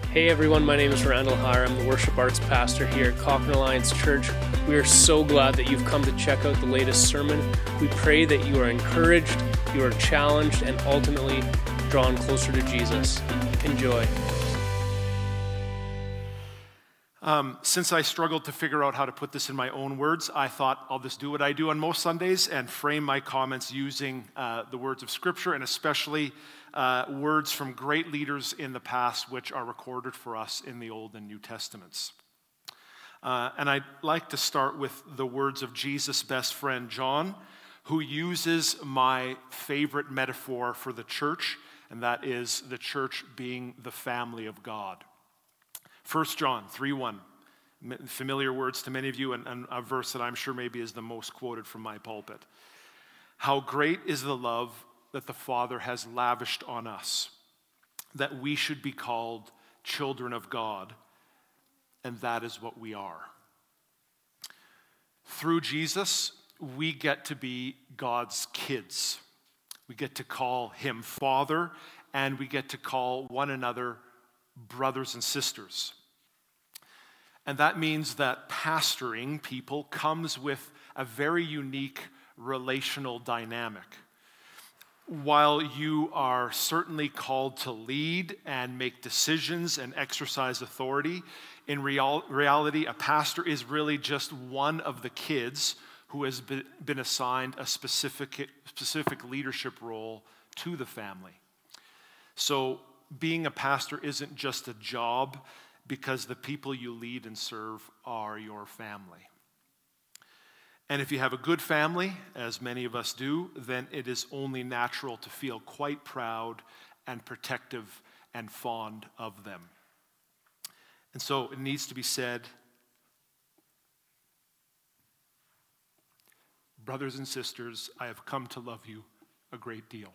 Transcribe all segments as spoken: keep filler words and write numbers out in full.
Hey everyone, my name is Randall Hire. I'm the worship arts pastor here at Cochrane Alliance Church. We are so glad that you've come to check out the latest sermon. We pray that you are encouraged, you are challenged, and ultimately drawn closer to Jesus. Enjoy. Um, since I struggled to figure out how to put this in my own words, I thought I'll just do what I do on most Sundays and frame my comments using uh, the words of Scripture, and especially uh, words from great leaders in the past which are recorded for us in the Old and New Testaments. Uh, and I'd like to start with the words of Jesus' best friend, John, who uses my favorite metaphor for the church, and that is the church being the family of God. First John three one, familiar words to many of you, and, and a verse that I'm sure maybe is the most quoted from my pulpit. How great is the love that the Father has lavished on us, that we should be called children of God, and that is what we are. Through Jesus, we get to be God's kids. We get to call him Father, and we get to call one another brothers and sisters. And that means that pastoring people comes with a very unique relational dynamic. While you are certainly called to lead and make decisions and exercise authority, in real, reality, a pastor is really just one of the kids who has been assigned a specific, specific leadership role to the family. So being a pastor isn't just a job, because the people you lead and serve are your family. And if you have a good family, as many of us do, then it is only natural to feel quite proud and protective and fond of them. And so it needs to be said, brothers and sisters, I have come to love you a great deal.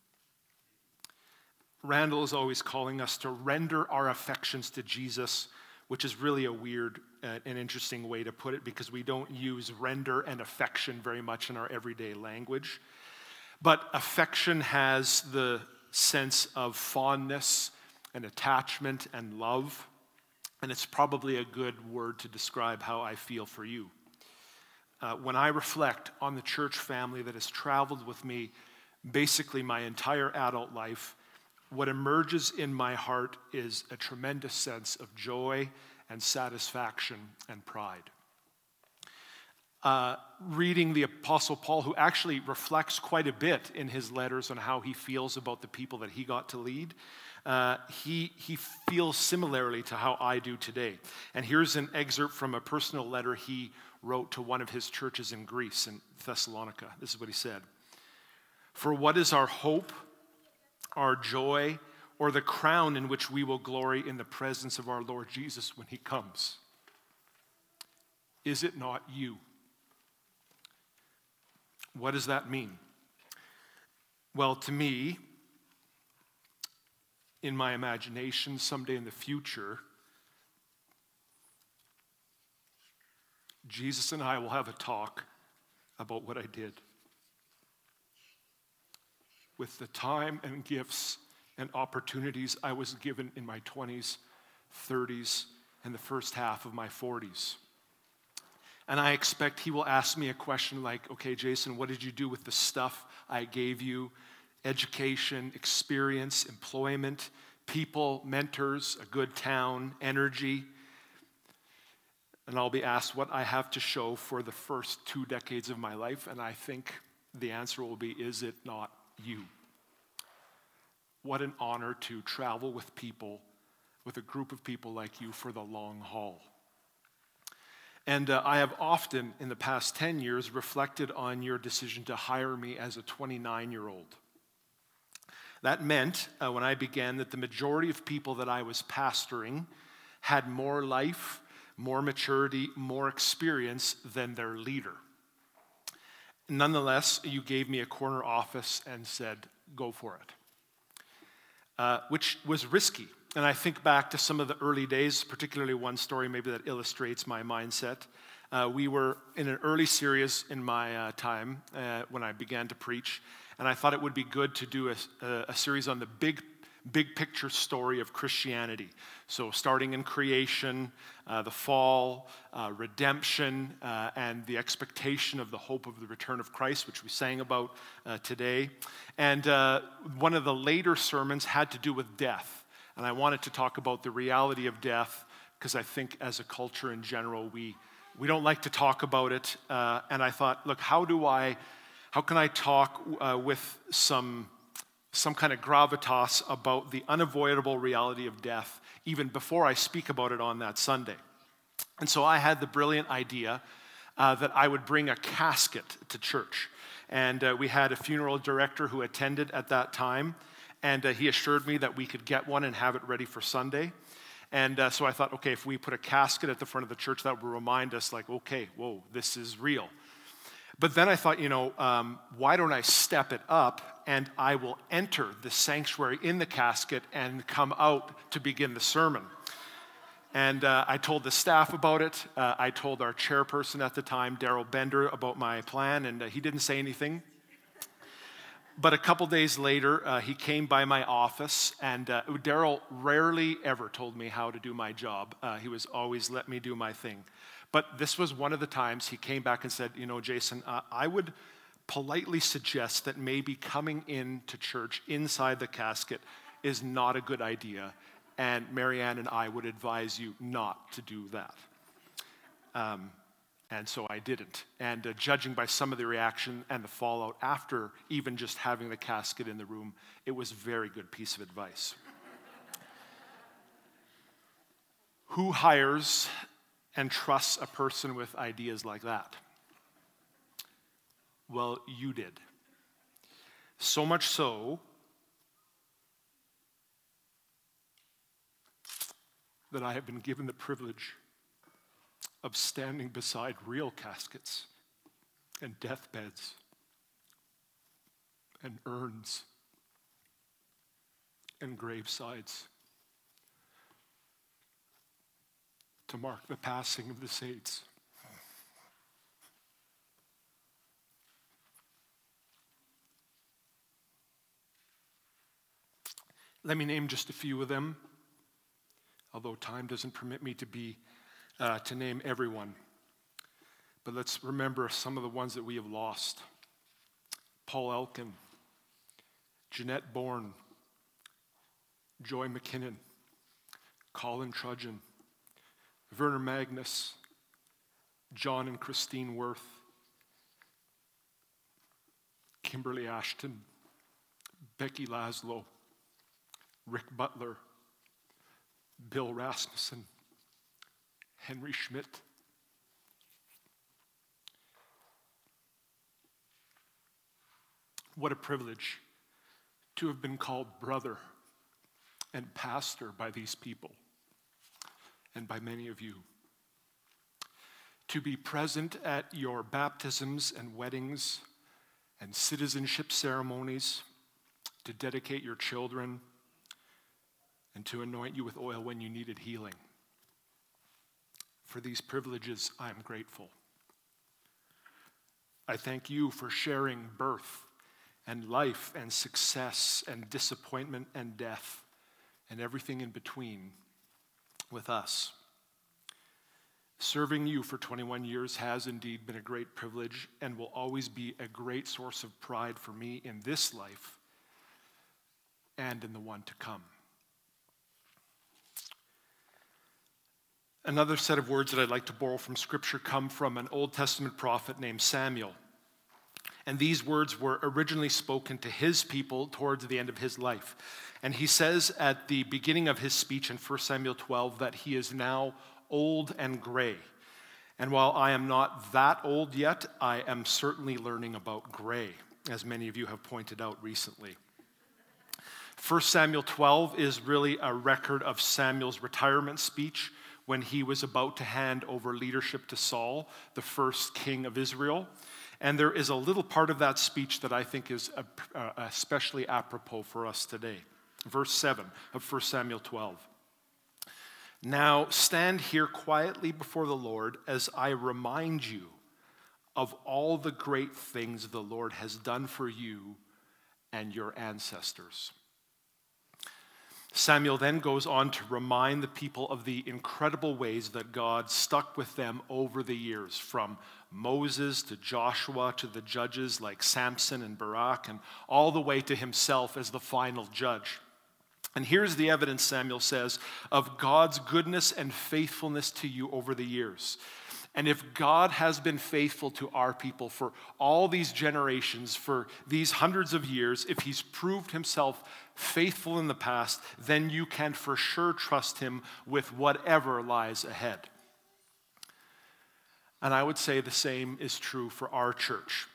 Randall is always calling us to render our affections to Jesus, which is really a weird uh, and interesting way to put it, because we don't use render and affection very much in our everyday language. But affection has the sense of fondness and attachment and love, and it's probably a good word to describe how I feel for you. Uh, when I reflect on the church family that has traveled with me basically my entire adult life, what emerges in my heart is a tremendous sense of joy and satisfaction and pride. Uh, reading the Apostle Paul, who actually reflects quite a bit in his letters on how he feels about the people that he got to lead, uh, he, he feels similarly to how I do today. And here's an excerpt from a personal letter he wrote to one of his churches in Greece, in Thessalonica. This is what he said. For what is our hope, our joy, or the crown in which we will glory in the presence of our Lord Jesus when he comes? Is it not you? What does that mean? Well, to me, in my imagination, someday in the future, Jesus and I will have a talk about what I did with the time and gifts and opportunities I was given in my twenties, thirties, and the first half of my forties. And I expect he will ask me a question like, okay, Jason, what did you do with the stuff I gave you? Education, experience, employment, people, mentors, a good town, energy. And I'll be asked what I have to show for the first two decades of my life, and I think the answer will be, is it not you? What an honor to travel with people, with a group of people like you for the long haul. And uh, I have often, in the past ten years, reflected on your decision to hire me as a twenty-nine-year-old. That meant, uh, when I began, that the majority of people that I was pastoring had more life, more maturity, more experience than their leader. Nonetheless, you gave me a corner office and said, go for it, uh, which was risky. And I think back to some of the early days, particularly one story maybe that illustrates my mindset. Uh, we were in an early series in my uh, time uh, when I began to preach, and I thought it would be good to do a, a, a series on the big big picture story of Christianity. So starting in creation, uh, the fall, uh, redemption, uh, and the expectation of the hope of the return of Christ, which we sang about uh, today. And uh, one of the later sermons had to do with death. And I wanted to talk about the reality of death because I think as a culture in general, we we don't like to talk about it. Uh, and I thought, look, how do I, how can I talk uh, with some some kind of gravitas about the unavoidable reality of death even before I speak about it on that Sunday? And so I had the brilliant idea uh, that I would bring a casket to church. And uh, we had a funeral director who attended at that time, and uh, he assured me that we could get one and have it ready for Sunday. And uh, so I thought, okay, if we put a casket at the front of the church, that would remind us, like, okay, whoa, this is real. But then I thought, you know, um, why don't I step it up and I will enter the sanctuary in the casket and come out to begin the sermon. And uh, I told the staff about it. Uh, I told our chairperson at the time, Daryl Bender, about my plan, and uh, he didn't say anything. But a couple days later, uh, he came by my office, and uh, Daryl rarely ever told me how to do my job. Uh, he was always let me do my thing. But this was one of the times he came back and said, you know, Jason, uh, I would politely suggest that maybe coming into church inside the casket is not a good idea, and Marianne and I would advise you not to do that. Um, And so I didn't. And uh, judging by some of the reaction and the fallout after even just having the casket in the room, it was a very good piece of advice. Who hires and trusts a person with ideas like that? Well, you did. So much so that I have been given the privilege of standing beside real caskets and deathbeds and urns and gravesides to mark the passing of the saints. Let me name just a few of them, although time doesn't permit me to be Uh, to name everyone. But let's remember some of the ones that we have lost. Paul Elkin, Jeanette Bourne, Joy McKinnon, Colin Trudgeon, Werner Magnus, John and Christine Worth, Kimberly Ashton, Becky Laszlo, Rick Butler, Bill Rasmussen, Henry Schmidt. What a privilege to have been called brother and pastor by these people and by many of you. To be present at your baptisms and weddings and citizenship ceremonies, to dedicate your children, and to anoint you with oil when you needed healing. For these privileges, I am grateful. I thank you for sharing birth and life and success and disappointment and death and everything in between with us. Serving you for twenty-one years has indeed been a great privilege and will always be a great source of pride for me in this life and in the one to come. Another set of words that I'd like to borrow from Scripture come from an Old Testament prophet named Samuel. And these words were originally spoken to his people towards the end of his life. And he says at the beginning of his speech in First Samuel twelve that he is now old and gray. And while I am not that old yet, I am certainly learning about gray, as many of you have pointed out recently. First Samuel twelve is really a record of Samuel's retirement speech when he was about to hand over leadership to Saul, the first king of Israel. And there is a little part of that speech that I think is especially apropos for us today. Verse seven of First Samuel twelve. Now stand here quietly before the Lord as I remind you of all the great things the Lord has done for you and your ancestors. Samuel then goes on to remind the people of the incredible ways that God stuck with them over the years, from Moses to Joshua to the judges like Samson and Barak, and all the way to himself as the final judge. And here's the evidence, Samuel says, of God's goodness and faithfulness to you over the years. And if God has been faithful to our people for all these generations, for these hundreds of years, if he's proved himself faithful in the past, then you can for sure trust him with whatever lies ahead. And I would say the same is true for our church.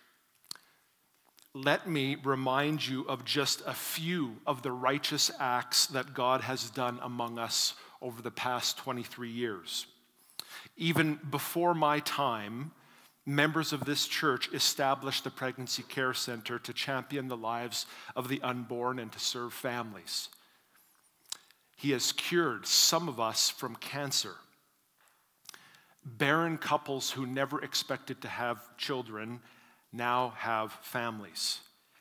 Let me remind you of just a few of the righteous acts that God has done among us over the past twenty-three years. Even before my time, members of this church established the Pregnancy Care Center to champion the lives of the unborn and to serve families. He has cured some of us from cancer. Barren couples who never expected to have children now have families.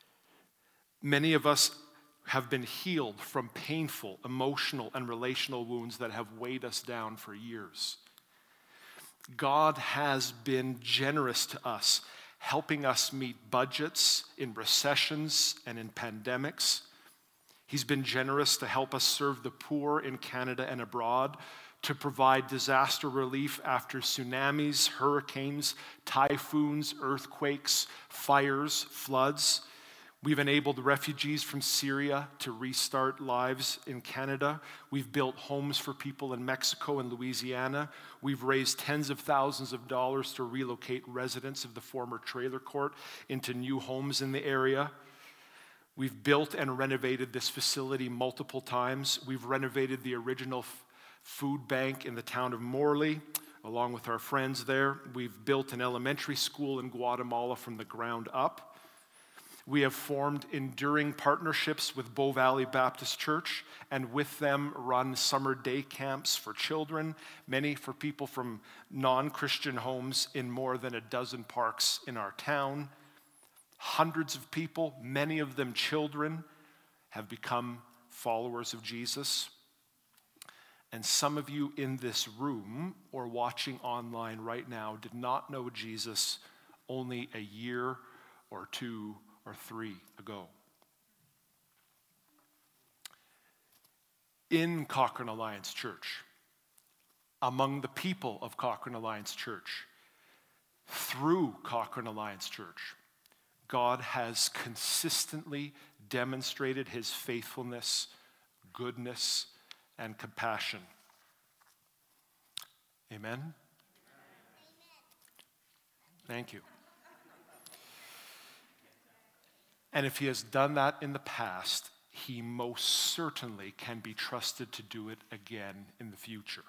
Many of us have been healed from painful, emotional, and relational wounds that have weighed us down for years. God has been generous to us, helping us meet budgets in recessions and in pandemics. He's been generous to help us serve the poor in Canada and abroad, to provide disaster relief after tsunamis, hurricanes, typhoons, earthquakes, fires, floods. We've enabled refugees from Syria to restart lives in Canada. We've built homes for people in Mexico and Louisiana. We've raised tens of thousands of dollars to relocate residents of the former trailer court into new homes in the area. We've built and renovated this facility multiple times. We've renovated the original f- food bank in the town of Morley, along with our friends there. We've built an elementary school in Guatemala from the ground up. We have formed enduring partnerships with Bow Valley Baptist Church, and with them run summer day camps for children, many for people from non-Christian homes in more than a dozen parks in our town. Hundreds of people, many of them children, have become followers of Jesus. And some of you in this room or watching online right now did not know Jesus only a year or two or three ago. In Cochrane Alliance Church, among the people of Cochrane Alliance Church, through Cochrane Alliance Church, God has consistently demonstrated his faithfulness, goodness, and compassion. Amen? Thank you. And if he has done that in the past, he most certainly can be trusted to do it again in the future.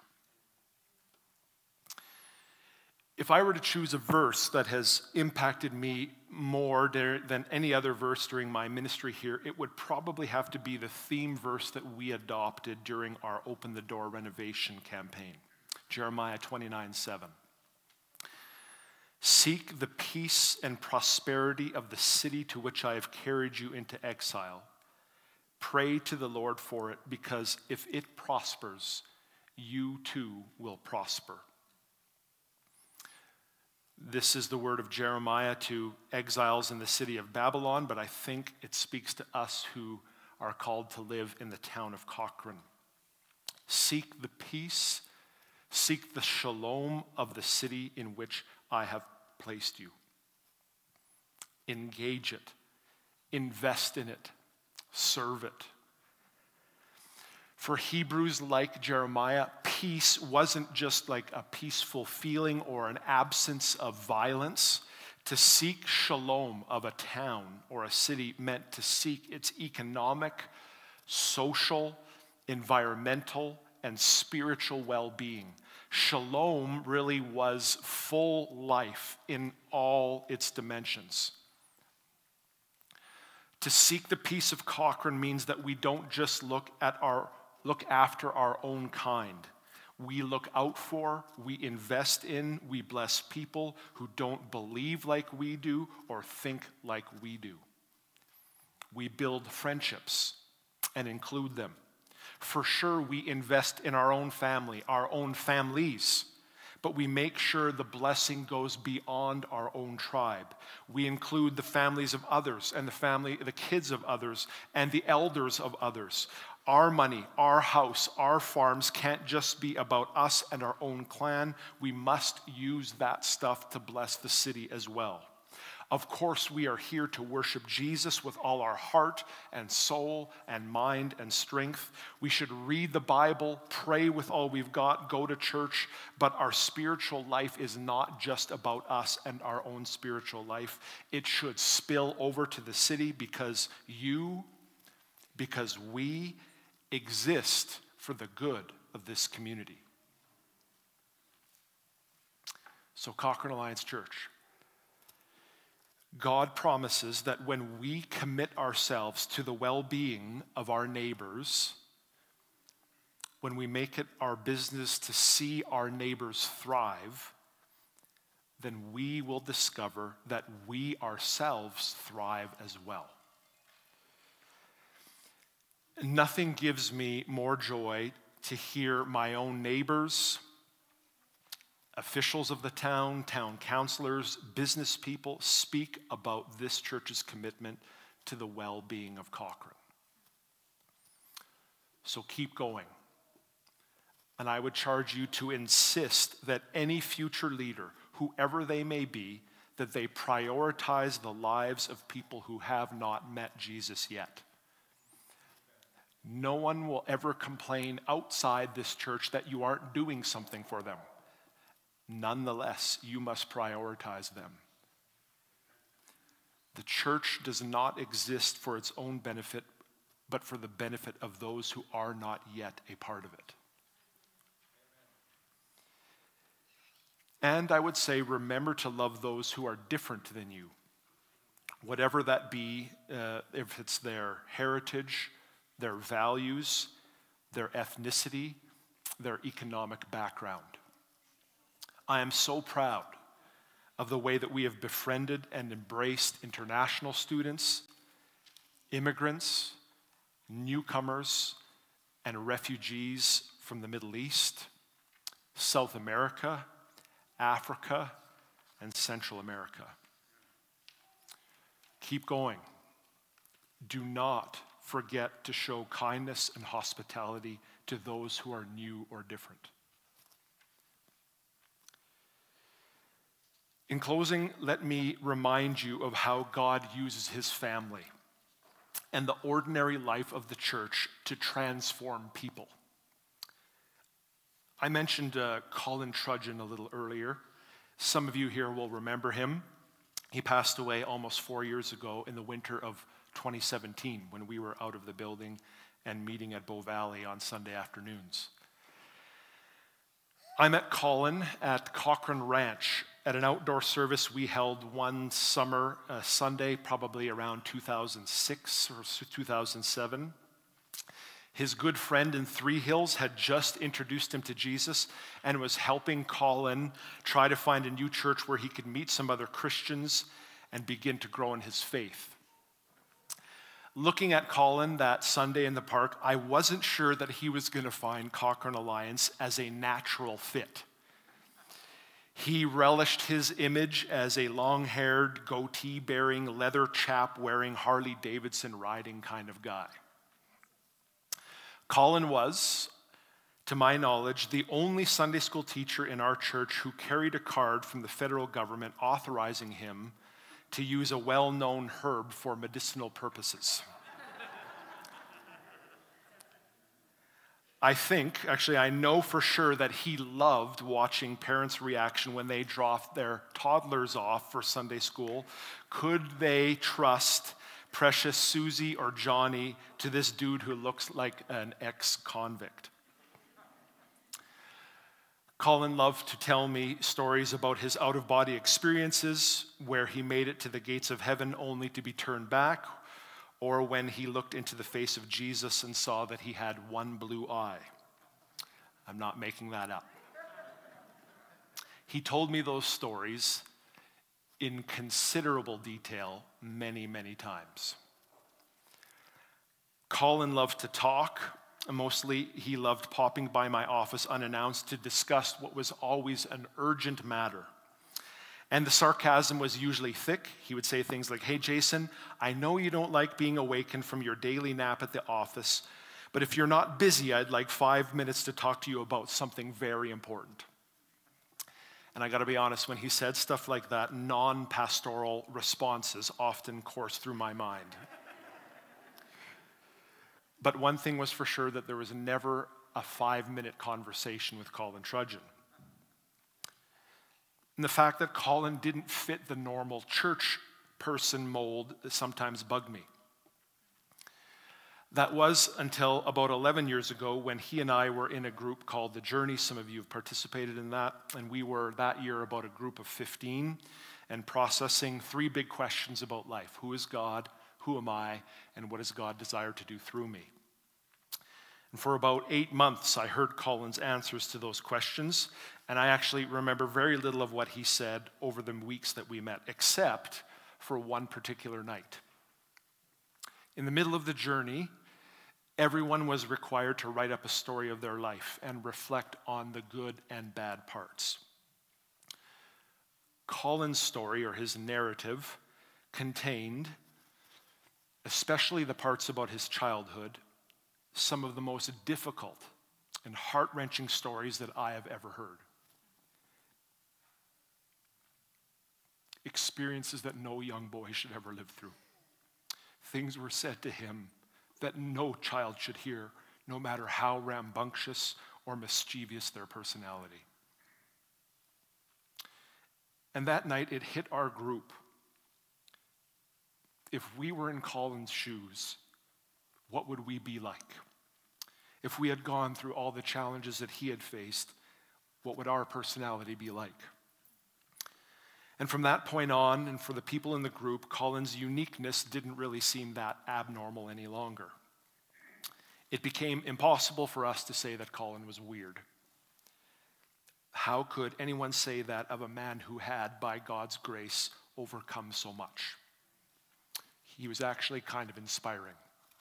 If I were to choose a verse that has impacted me more than any other verse during my ministry here, it would probably have to be the theme verse that we adopted during our Open the Door renovation campaign, Jeremiah twenty-nine seven. Seek the peace and prosperity of the city to which I have carried you into exile. Pray to the Lord for it, because if it prospers, you too will prosper. This is the word of Jeremiah to exiles in the city of Babylon, but I think it speaks to us who are called to live in the town of Cochrane. Seek the peace, seek the shalom of the city in which I have placed you. Engage it, invest in it, serve it. For Hebrews like Jeremiah, peace wasn't just like a peaceful feeling or an absence of violence. To seek shalom of a town or a city meant to seek its economic, social, environmental, and spiritual well-being. Shalom really was full life in all its dimensions. To seek the peace of Cochrane means that we don't just look at our look after our own kind. We look out for, we invest in, we bless people who don't believe like we do or think like we do. We build friendships and include them. For sure, we invest in our own family, our own families, but we make sure the blessing goes beyond our own tribe. We include the families of others and the family, the kids of others and the elders of others. Our money, our house, our farms can't just be about us and our own clan. We must use that stuff to bless the city as well. Of course, we are here to worship Jesus with all our heart and soul and mind and strength. We should read the Bible, pray with all we've got, go to church, but our spiritual life is not just about us and our own spiritual life. It should spill over to the city because you, because we exist for the good of this community. So, Cochrane Alliance Church, God promises that when we commit ourselves to the well-being of our neighbors, when we make it our business to see our neighbors thrive, then we will discover that we ourselves thrive as well. Nothing gives me more joy to hear my own neighbors, officials of the town, town councilors, business people speak about this church's commitment to the well-being of Cochrane. So keep going. And I would charge you to insist that any future leader, whoever they may be, that they prioritize the lives of people who have not met Jesus yet. No one will ever complain outside this church that you aren't doing something for them. Nonetheless, you must prioritize them. The church does not exist for its own benefit, but for the benefit of those who are not yet a part of it. And I would say, remember to love those who are different than you, whatever that be, uh, if it's their heritage, their values, their ethnicity, their economic background. I am so proud of the way that we have befriended and embraced international students, immigrants, newcomers, and refugees from the Middle East, South America, Africa, and Central America. Keep going. Do not forget to show kindness and hospitality to those who are new or different. In closing, let me remind you of how God uses his family and the ordinary life of the church to transform people. I mentioned uh, Colin Trudgeon a little earlier. Some of you here will remember him. He passed away almost four years ago in the winter of twenty seventeen when we were out of the building and meeting at Bow Valley on Sunday afternoons. I met Colin at Cochrane Ranch at an outdoor service we held one summer uh, Sunday, probably around two thousand six or two thousand seven. His good friend in Three Hills had just introduced him to Jesus and was helping Colin try to find a new church where he could meet some other Christians and begin to grow in his faith. Looking at Colin that Sunday in the park, I wasn't sure that he was going to find Cochrane Alliance as a natural fit. He relished his image as a long-haired, goatee-bearing, leather chap-wearing, Harley-Davidson riding kind of guy. Colin was, to my knowledge, the only Sunday school teacher in our church who carried a card from the federal government authorizing him to use a well-known herb for medicinal purposes. I think, actually I know for sure that he loved watching parents' reaction when they dropped their toddlers off for Sunday school. Could they trust precious Susie or Johnny to this dude who looks like an ex-convict? Colin loved to tell me stories about his out-of-body experiences, where he made it to the gates of heaven only to be turned back, or when he looked into the face of Jesus and saw that he had one blue eye. I'm not making that up. He told me those stories in considerable detail many, many times. Colin loved to talk Mostly, he loved popping by my office unannounced to discuss what was always an urgent matter. And the sarcasm was usually thick. He would say things like, "Hey, Jason, I know you don't like being awakened from your daily nap at the office, but if you're not busy, I'd like five minutes to talk to you about something very important." And I got to be honest, when he said stuff like that, non-pastoral responses often coursed through my mind. But one thing was for sure, that there was never a five-minute conversation with Colin Trudgeon. And the fact that Colin didn't fit the normal church person mold sometimes bugged me. That was until about eleven years ago when he and I were in a group called The Journey. Some of you have participated in that. And we were that year about a group of fifteen and processing three big questions about life. Who is God? Who am I? And what does God desire to do through me? And for about eight months, I heard Colin's answers to those questions. And I actually remember very little of what he said over the weeks that we met, except for one particular night. In the middle of the journey, everyone was required to write up a story of their life and reflect on the good and bad parts. Colin's story, or his narrative, contained, especially the parts about his childhood, some of the most difficult and heart-wrenching stories that I have ever heard. Experiences that no young boy should ever live through. Things were said to him that no child should hear, no matter how rambunctious or mischievous their personality. And that night, it hit our group. If we were in Colin's shoes, what would we be like? If we had gone through all the challenges that he had faced, what would our personality be like? And from that point on, and for the people in the group, Colin's uniqueness didn't really seem that abnormal any longer. It became impossible for us to say that Colin was weird. How could anyone say that of a man who had, by God's grace, overcome so much? He was actually kind of inspiring.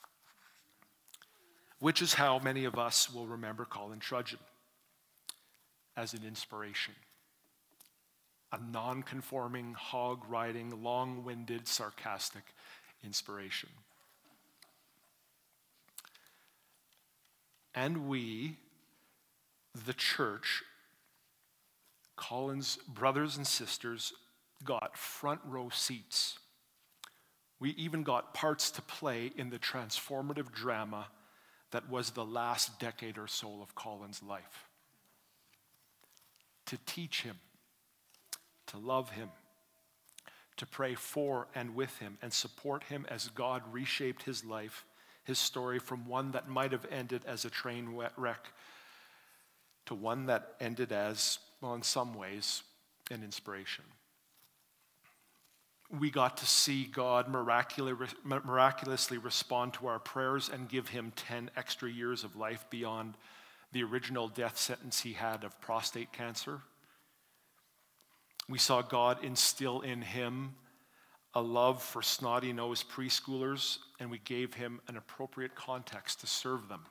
Which is how many of us will remember Colin Trudgeon, as an inspiration. A non-conforming, hog-riding, long-winded, sarcastic inspiration. And we, the church, Colin's brothers and sisters, got front row seats. We even got parts to play in the transformative drama that was the last decade or so of Colin's life. To teach him, to love him, to pray for and with him, and support him as God reshaped his life, his story, from one that might have ended as a train wreck to one that ended as, well, in some ways, an inspiration. We got to see God miraculously respond to our prayers and give him ten extra years of life beyond the original death sentence he had of prostate cancer. We saw God instill in him a love for snotty-nosed preschoolers, and we gave him an appropriate context to serve them.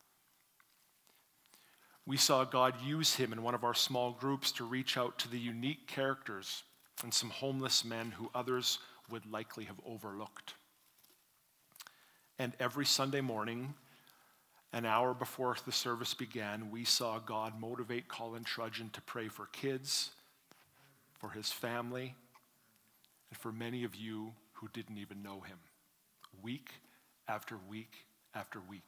We saw God use him in one of our small groups to reach out to the unique characters and some homeless men who others would likely have overlooked. And every Sunday morning, an hour before the service began, we saw God motivate Colin Trudgeon to pray for kids, for his family, and for many of you who didn't even know him, week after week after week.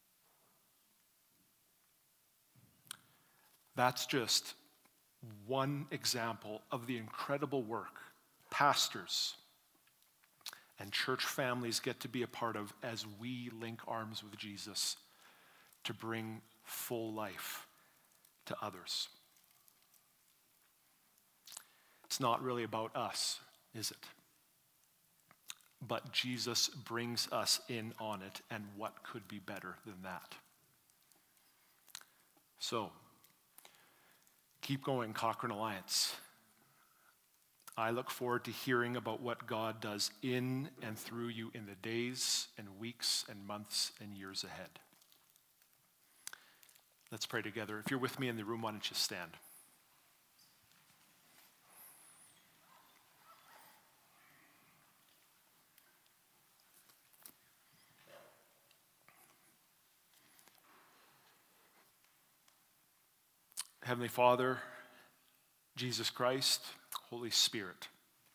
That's just one example of the incredible work pastors and church families get to be a part of as we link arms with Jesus to bring full life to others. It's not really about us, is it? But Jesus brings us in on it, and what could be better than that? So, keep going, Cochrane Alliance. I look forward to hearing about what God does in and through you in the days and weeks and months and years ahead. Let's pray together. If you're with me in the room, why don't you stand? Heavenly Father, Jesus Christ, Holy Spirit,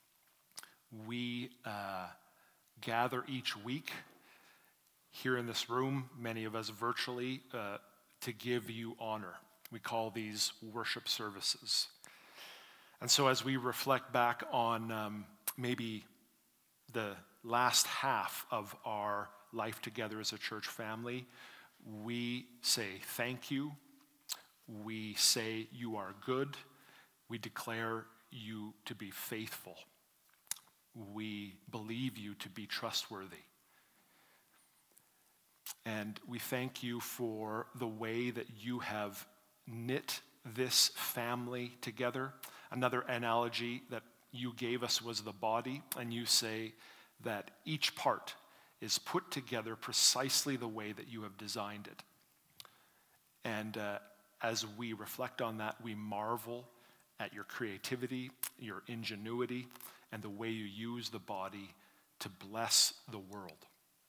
we uh, gather each week here in this room, many of us virtually, uh, to give you honor. We call these worship services. And so as we reflect back on um, maybe the last half of our life together as a church family, we say thank you. We say you are good. We declare you to be faithful. We believe you to be trustworthy. And we thank you for the way that you have knit this family together. Another analogy that you gave us was the body, and you say that each part is put together precisely the way that you have designed it. And uh, as we reflect on that, we marvel at your creativity, your ingenuity, and the way you use the body to bless the world.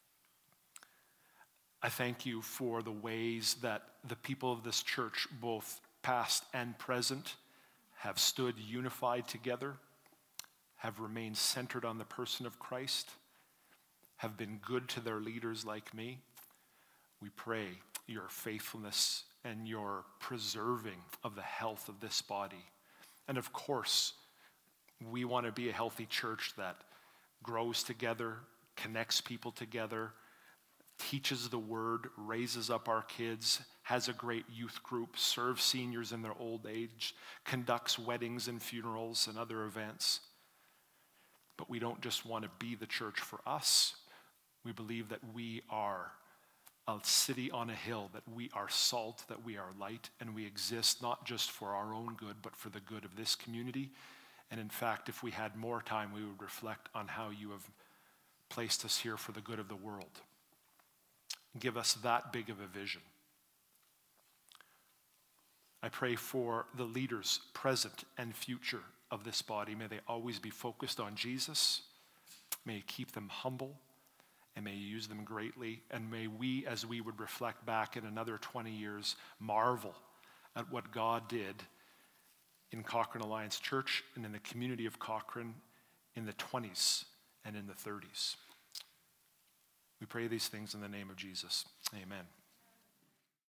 I thank you for the ways that the people of this church, both past and present, have stood unified together, have remained centered on the person of Christ, have been good to their leaders like me. We pray your faithfulness and your preserving of the health of this body. And of course, we want to be a healthy church that grows together, connects people together, teaches the word, raises up our kids, has a great youth group, serves seniors in their old age, conducts weddings and funerals and other events. But we don't just want to be the church for us. We believe that we are a city on a hill, that we are salt, that we are light, and we exist not just for our own good, but for the good of this community. And in fact, if we had more time, we would reflect on how you have placed us here for the good of the world. Give us that big of a vision. I pray for the leaders, present and future, of this body. May they always be focused on Jesus. May you keep them humble. And may you use them greatly. And may we, as we would reflect back in another twenty years, marvel at what God did in Cochrane Alliance Church and in the community of Cochrane in the twenties and in the thirties. We pray these things in the name of Jesus. Amen.